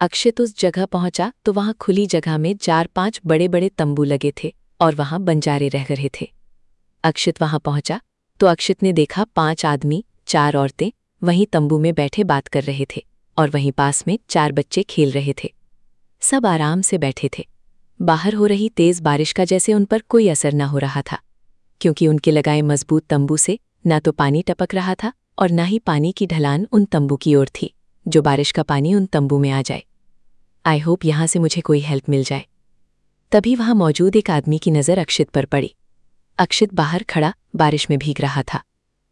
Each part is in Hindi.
अक्षित उस जगह पहुंचा तो वहां खुली जगह में 4-5 बड़े बड़े तंबू लगे थे और वहां बंजारे रह रहे थे। अक्षित वहां पहुंचा तो अक्षित ने देखा 5 आदमी 4 औरतें वहीं तंबू में बैठे बात कर रहे थे और वहीं पास में 4 बच्चे खेल रहे थे। सब आराम से बैठे थे। बाहर हो रही तेज बारिश का जैसे उन पर कोई असर न हो रहा था, क्योंकि उनके लगाए मजबूत तंबू से न तो पानी टपक रहा था और न ही पानी की ढलान उन तंबू की ओर थी जो बारिश का पानी उन तंबू में आ जाए। आई होप यहां से मुझे कोई हेल्प मिल जाए। तभी वहां मौजूद एक आदमी की नज़र अक्षित पर पड़ी। अक्षित बाहर खड़ा बारिश में भीग रहा था।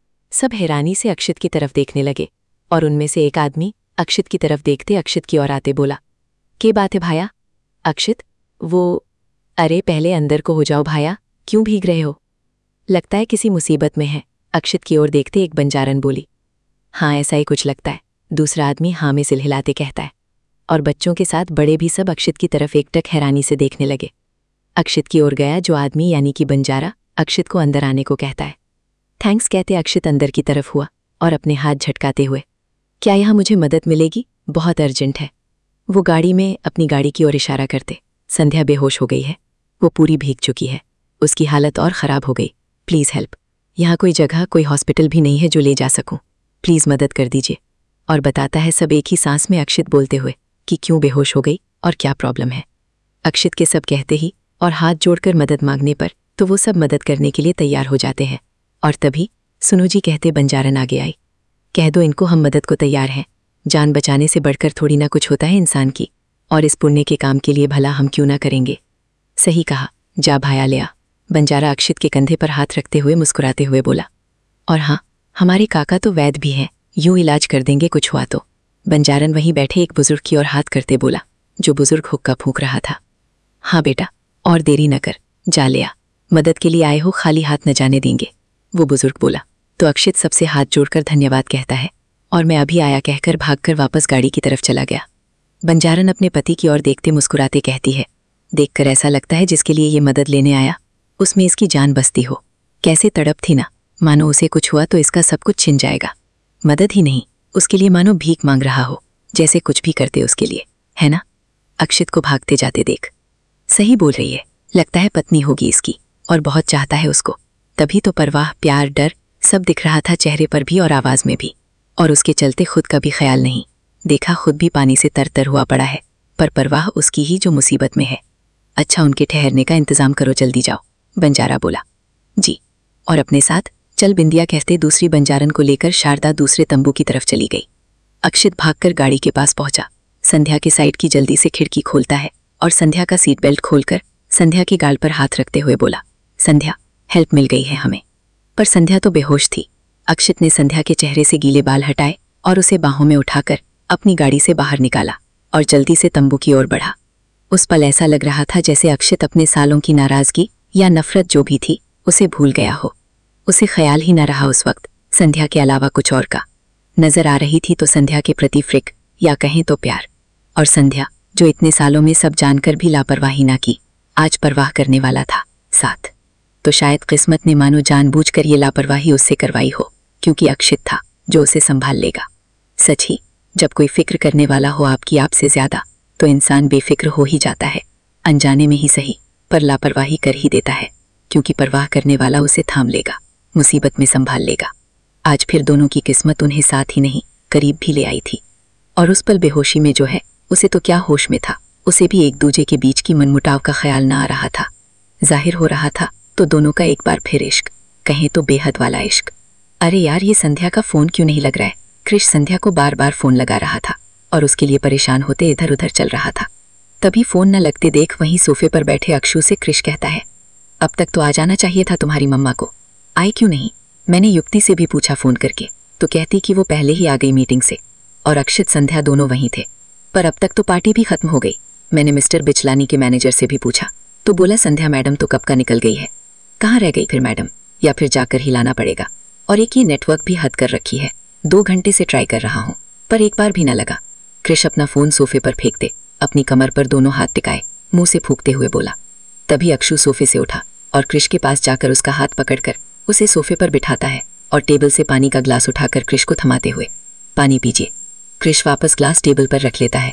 सब हैरानी से अक्षित की तरफ देखने लगे और उनमें से एक आदमी अक्षित की तरफ देखते अक्षित की ओर आते बोला, "के बात है भाया?" अक्षित, "वो, अरे पहले अंदर को हो जाओ भाया, क्यों भीग रहे हो? लगता है किसी मुसीबत में है।" अक्षित की ओर देखते एक बंजारन बोली। "हाँ, ऐसा ही कुछ लगता है," दूसरा आदमी हाँ में सिर हिलाते कहता है। और बच्चों के साथ बड़े भी सब अक्षित की तरफ एकटक हैरानी से देखने लगे। अक्षित की ओर गया जो आदमी यानी कि बंजारा अक्षित को अंदर आने को कहता है। थैंक्स कहते अक्षित अंदर की तरफ हुआ और अपने हाथ झटकाते हुए, "क्या यहाँ मुझे मदद मिलेगी? बहुत अर्जेंट है।" वो गाड़ी में अपनी गाड़ी की ओर इशारा करते। संध्या बेहोश हो गई है, वो पूरी भीग चुकी है, उसकी हालत और ख़राब हो गई। Please help. यहाँ कोई जगह, कोई हॉस्पिटल भी नहीं है जो ले जा सकूं। प्लीज़ मदद कर दीजिए। और बताता है सब एक ही सांस में अक्षित बोलते हुए कि क्यों बेहोश हो गई और क्या प्रॉब्लम है। अक्षित के सब कहते ही और हाथ जोड़कर मदद मांगने पर तो वो सब मदद करने के लिए तैयार हो जाते हैं। और तभी सुनो जी कहते बंजारन आगे आई। "कह दो इनको हम मदद को तैयार हैं। जान बचाने से बढ़कर थोड़ी ना कुछ होता है इंसान की, और इस पुण्य के काम के लिए भला हम क्यों ना करेंगे?" "सही कहा, जा भाया ले आ," बंजारा अक्षित के कंधे पर हाथ रखते हुए मुस्कुराते हुए बोला। "और हाँ, हमारे काका तो वैद्य भी हैं, यूं इलाज कर देंगे कुछ हुआ तो।" बंजारन वहीं बैठे एक बुजुर्ग की ओर हाथ करते बोला, जो बुजुर्ग हुक्का फूंक रहा था। "हाँ बेटा, और देरी न कर, जा ले आ। मदद के लिए आए हो, खाली हाथ न जाने देंगे," वो बुजुर्ग बोला। तो अक्षित सबसे हाथ जोड़कर धन्यवाद कहता है और मैं अभी आया कहकर भागकर वापस गाड़ी की तरफ चला गया। बंजारन अपने पति की ओर देखते मुस्कुराते कहती है, "देखकर ऐसा लगता है जिसके लिए ये मदद लेने आया उसमें इसकी जान बसती हो। कैसे तड़प थी ना, मानो उसे कुछ हुआ तो इसका सब कुछ छिन जाएगा। मदद ही नहीं, उसके लिए मानो भीख मांग रहा हो, जैसे कुछ भी करते उसके लिए, है ना?" अक्षित को भागते जाते देख, "सही बोल रही है, लगता है पत्नी होगी इसकी और बहुत चाहता है उसको।" तभी तो परवाह, प्यार, डर सब दिख रहा था चेहरे पर भी और आवाज में भी। और उसके चलते खुद का भी ख्याल नहीं। देखा खुद भी पानी से तर-तर हुआ पड़ा है, पर परवाह उसकी ही जो मुसीबत में है। "अच्छा, उनके ठहरने का इंतजाम करो, जल्दी जाओ," बंजारा बोला। "जी।" और अपने साथ चल बिंदिया कहते दूसरी बंजारन को लेकर शारदा दूसरे तंबू की तरफ चली गई। अक्षित भागकर गाड़ी के पास पहुंचा। संध्या के साइड की जल्दी से खिड़की खोलता है और संध्या का सीट बेल्ट खोलकर संध्या के गाल पर हाथ रखते हुए बोला, "संध्या, हेल्प मिल गई है हमें।" पर संध्या तो बेहोश थी। अक्षित ने संध्या के चेहरे से गीले बाल हटाए और उसे बाहों में उठाकर अपनी गाड़ी से बाहर निकाला और जल्दी से तंबू की ओर बढ़ा। उस पल ऐसा लग रहा था जैसे अक्षित अपने सालों की नाराजगी या नफरत जो भी थी उसे भूल गया हो। उसे ख्याल ही न रहा उस वक्त संध्या के अलावा कुछ और का। नजर आ रही थी तो संध्या के प्रति फ्रिक या कहें तो प्यार। और संध्या जो इतने सालों में सब जानकर भी लापरवाही ना की, आज परवाह करने वाला था साथ। तो शायद किस्मत ने मानो जानबूझकर ये लापरवाही उससे करवाई हो, क्योंकि अक्षित था जो उसे संभाल लेगा। सच ही, जब कोई फिक्र करने वाला हो आपकी आपसे ज्यादा, तो इंसान बेफिक्र हो ही जाता है, अनजाने में ही सही, पर लापरवाही कर ही देता है, क्योंकि परवाह करने वाला उसे थाम लेगा, मुसीबत में संभाल लेगा। आज फिर दोनों की किस्मत उन्हें साथ ही नहीं करीब भी ले आई थी। और उस पल बेहोशी में जो है उसे तो क्या होश में था, उसे भी एक दूजे के बीच की मनमुटाव का ख्याल ना आ रहा था। जाहिर हो रहा था तो दोनों का एक बार फिर इश्क, कहें तो बेहद वाला इश्क। अरे यार, ये संध्या का फोन क्यों नहीं लग रहा है? क्रिश संध्या को बार बार फोन लगा रहा था और उसके लिए परेशान होते इधर उधर चल रहा था। तभी फोन न लगते देख वहीं सोफे पर बैठे अक्षु से क्रिश कहता है, "अब तक तो आ जाना चाहिए था तुम्हारी मम्मा को, आई क्यों नहीं?" मैंने युक्ति से भी पूछा फोन करके, तो कहती कि वो पहले ही आ गई मीटिंग से और अक्षित संध्या दोनों वहीं थे। पर अब तक तो पार्टी भी खत्म हो गई। मैंने मिस्टर बिचलानी के मैनेजर से भी पूछा तो बोला संध्या मैडम तो कब का निकल गई है। कहाँ रह गई फिर मैडम, या फिर जाकर ही लाना पड़ेगा। और एक ये नेटवर्क भी हद कर रखी है, 2 घंटे से ट्राई कर रहा हूँ पर एक बार भी ना लगा। क्रिश अपना फोन सोफे पर फेंक दे, अपनी कमर पर दोनों हाथ टिकाए मुंह से फूंकते हुए बोला। तभी अक्षु सोफे से उठा और क्रिश के पास जाकर उसका हाथ पकड़कर उसे सोफे पर बिठाता है और टेबल से पानी का ग्लास उठाकर क्रिश को थमाते हुए, "पानी पीजिए।" क्रिश वापस ग्लास टेबल पर रख लेता है।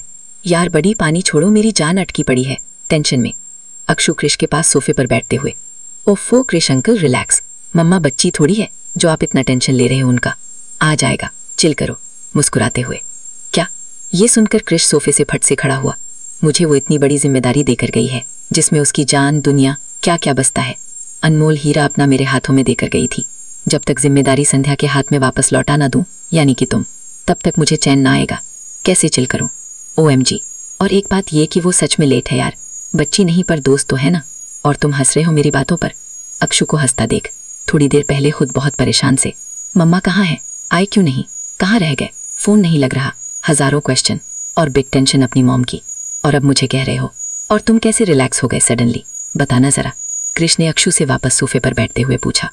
यार बड़ी पानी छोड़ो, मेरी जान अटकी पड़ी है टेंशन में। अक्षु क्रिश के पास सोफे पर बैठते हुए। ओफो क्रिश अंकल रिलैक्स, मम्मा बच्ची थोड़ी है जो आप इतना टेंशन ले रहे हो, उनका आ जाएगा, चिल करो, मुस्कुराते हुए। क्या? ये सुनकर क्रिश सोफे से फट से खड़ा हुआ। मुझे वो इतनी बड़ी जिम्मेदारी देकर गई है जिसमें उसकी जान, दुनिया, क्या क्या बसता है। अनमोल हीरा अपना मेरे हाथों में देकर गई थी। जब तक जिम्मेदारी संध्या के हाथ में वापस लौटा ना दूं, यानी कि तुम, तब तक मुझे चैन ना आएगा। कैसे चिल करूं? OMG। और एक बात ये कि वो सच में लेट है यार, बच्ची नहीं पर दोस्त तो है ना। और तुम हंस रहे हो मेरी बातों पर। अक्षु को हंसता देख थोड़ी देर पहले खुद बहुत परेशान से, मम्मा कहाँ है, आए क्यों नहीं, कहाँ रह गए, फोन नहीं लग रहा, हजारों क्वेश्चन और बिग टेंशन अपनी मॉम की। और अब मुझे कह रहे हो, और तुम कैसे रिलैक्स हो गए सडनली, बताना जरा। क्रिश ने अक्षु से वापस सोफे पर बैठते हुए पूछा।